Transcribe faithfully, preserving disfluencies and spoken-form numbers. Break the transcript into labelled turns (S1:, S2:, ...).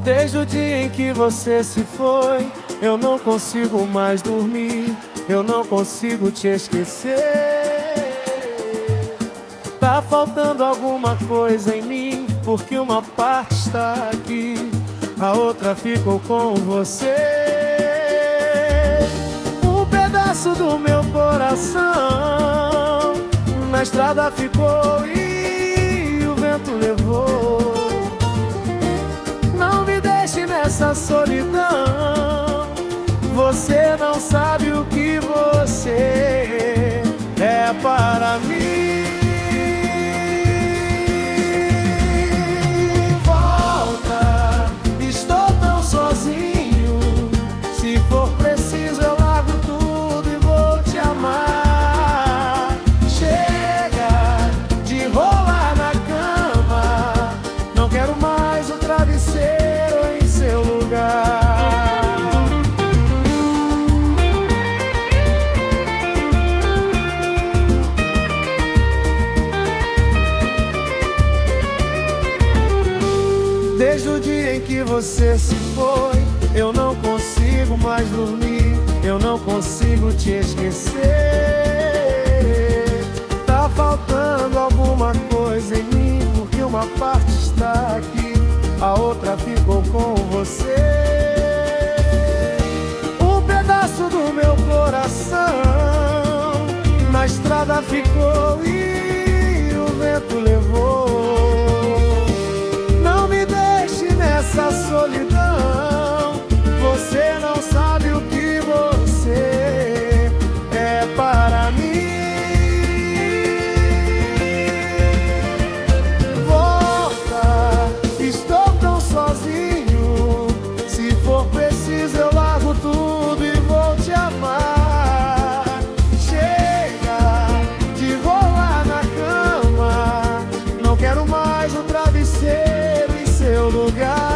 S1: Desde o dia em que você se foi, eu não consigo mais dormir, eu não consigo te esquecer. Tá faltando alguma coisa em mim, porque uma parte está aqui, a outra ficou com você. Um pedaço do meu coração na estrada ficou e o vento levou. Não me deixe nessa solidão, você não sabe o que você é para mim. Volta, estou tão sozinho, se for preciso eu largo tudo e vou te amar. Chega de rolar na cama, não quero mais o travesseiro em seu lugar. Desde o dia em que você se foi, eu não consigo mais dormir, eu não consigo te esquecer. Tá faltando alguma coisa em mim, porque uma parte está aqui, a outra ficou com você. Um pedaço do meu coração na estrada ficou e o vento levou. Essa solidão, você não sabe o que você é para mim. Volta, estou tão sozinho, se for preciso eu largo tudo e vou te amar. Chega de rolar na cama, não quero mais um travesseiro em seu lugar.